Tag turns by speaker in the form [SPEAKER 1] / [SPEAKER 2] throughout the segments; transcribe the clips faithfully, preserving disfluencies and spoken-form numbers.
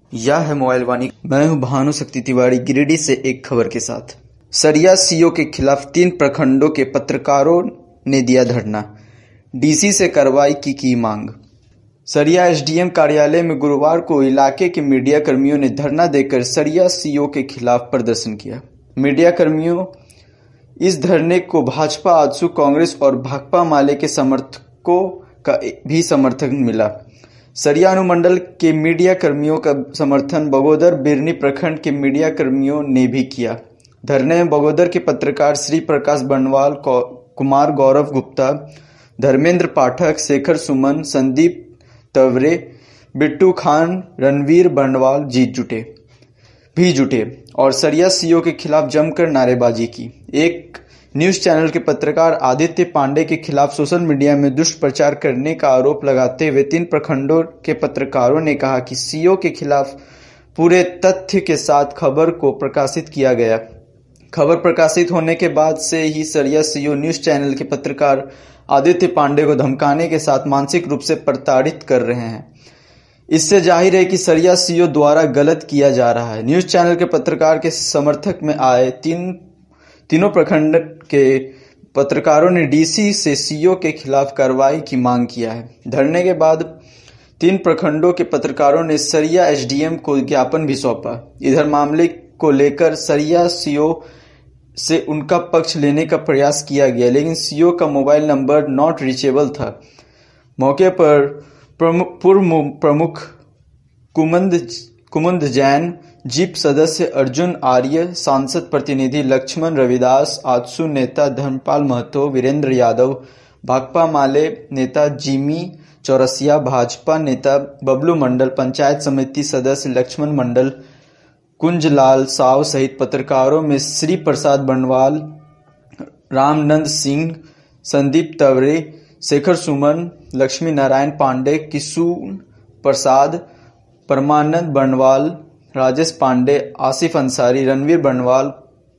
[SPEAKER 1] यह है मोबाइल वाणी। मैं हूं भानुशक्ति तिवारी, गिरिडीह से एक खबर के साथ। सरिया सीओ के खिलाफ तीन प्रखंडों के पत्रकारों ने दिया धरना, डीसी से कार्रवाई की की मांग। सरिया एसडीएम कार्यालय में गुरुवार को इलाके के मीडिया कर्मियों ने धरना देकर सरिया सीओ के खिलाफ प्रदर्शन किया। मीडिया कर्मियों इस धरने को भाजपा, आजसू, कांग्रेस और भाकपा माले के समर्थकों का भी समर्थन मिला। सरिया अनुमंडल के मीडिया कर्मियों का समर्थन बगोदर बिरनी प्रखंड के मीडिया कर्मियों ने भी किया। धरने में बगोदर के पत्रकार श्री प्रकाश बंडवाल, कुमार गौरव गुप्ता, धर्मेंद्र पाठक, शेखर सुमन, संदीप तवरे, बिट्टू खान, रणवीर बंडवाल जीत जुटे भी जुटे और सरिया सीओ के खिलाफ जमकर नारेबाजी की। एक न्यूज चैनल के पत्रकार आदित्य पांडे के खिलाफ सोशल मीडिया में दुष्प्रचार करने का आरोप लगाते हुए तीन प्रखंडों के पत्रकारों ने कहा कि सीओ के खिलाफ पूरे तथ्य के साथ खबर को प्रकाशित किया गया। खबर प्रकाशित होने के बाद से ही सरिया सीओ न्यूज चैनल के पत्रकार आदित्य पांडे को धमकाने के साथ मानसिक रूप से प्रताड़ित कर रहे हैं। इससे जाहिर है कि सरिया सीओ द्वारा गलत किया जा रहा है। न्यूज चैनल के पत्रकार के समर्थक में आए तीन तीनों प्रखंड के पत्रकारों ने डीसी से सीओ के खिलाफ कार्रवाई की मांग किया है। धरने के बाद तीन प्रखंडों के पत्रकारों ने सरिया एसडीएम को ज्ञापन भी सौंपा। इधर मामले को लेकर सरिया सीओ से उनका पक्ष लेने का प्रयास किया गया, लेकिन सीओ का मोबाइल नंबर नॉट रीचेबल था। मौके पर पूर्व प्रमुख कुमुद कुमुद जैन, जीप सदस्य अर्जुन आर्य, सांसद प्रतिनिधि लक्ष्मण रविदास, आजसू नेता धर्मपाल महतो, वीरेंद्र यादव, भाकपा माले नेता जिमी चौरसिया, भाजपा नेता बबलू मंडल, पंचायत समिति सदस्य लक्ष्मण मंडल, कुंजलाल साव सहित पत्रकारों में श्री प्रसाद बंडवाल, रामनंद सिंह, संदीप तवरे, शेखर सुमन, लक्ष्मी नारायण पांडे, किशुन प्रसाद, परमानंद बंडवाल, राजेश पांडे, आसिफ अंसारी, रणवीर बंडवाल,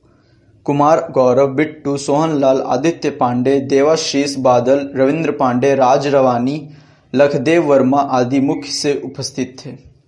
[SPEAKER 1] कुमार गौरव, बिट्टू, सोहनलाल, आदित्य पांडे, देवाशीष बादल, रविंद्र पांडे, राज रवानी, लखदेव वर्मा आदि मुख्य से उपस्थित थे।